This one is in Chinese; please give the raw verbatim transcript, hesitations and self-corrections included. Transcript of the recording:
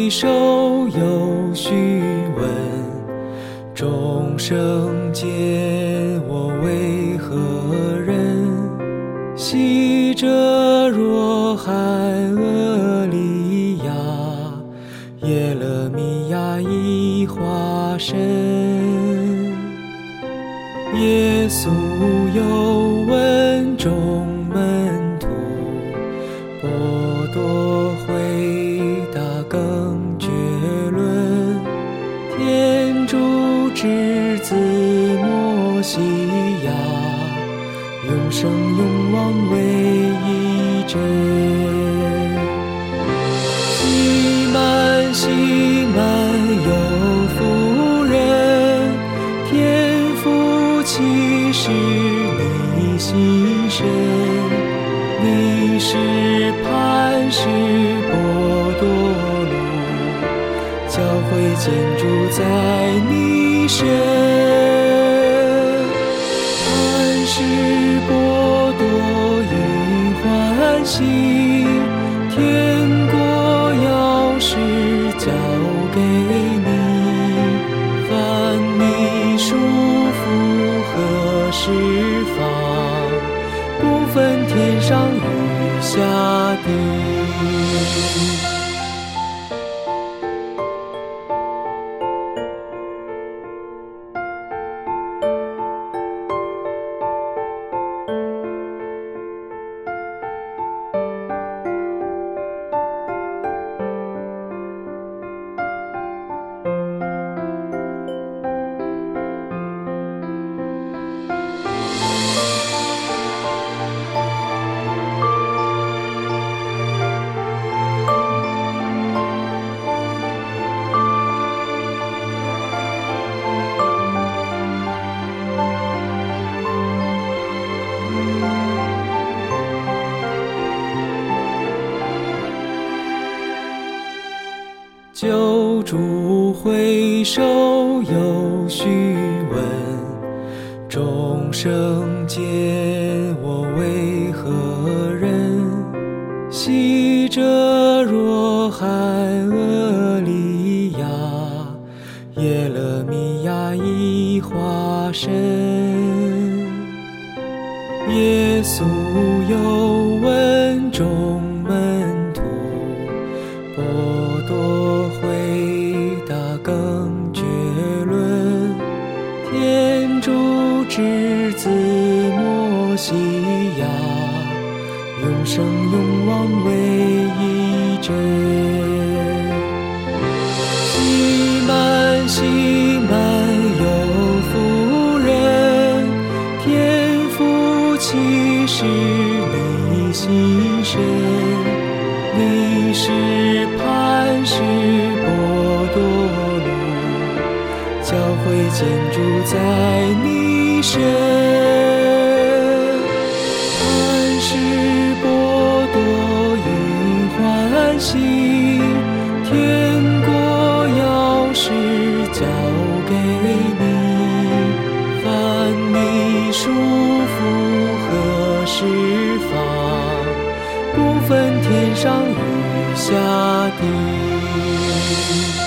回首有须问，众生见我为何人？昔者若海厄里亚，耶勒米亚已化身。耶稣又问众门徒，波多回答更绝论，天主之子默西亚，永生永王唯一真。希曼希曼有夫人，天父其实你心深，你是磐石波多禄，教会建筑在你身。磐石波多因欢喜，天国钥匙交给你，凡你束缚和释放，不分天上与下地。救主回首有须问，众生见我为何人？昔者若海厄里亚，耶勒米亚已化身。耶稣又问众门徒，波多回答更绝论，天主之子默西亚，永生永王唯一真。希曼希曼有夫人，天父其实你心深，你是磐石波多禄，教会建筑在你身。磐石波多因欢喜，天国钥匙交给你，凡你束缚和释放，不分天上与下地。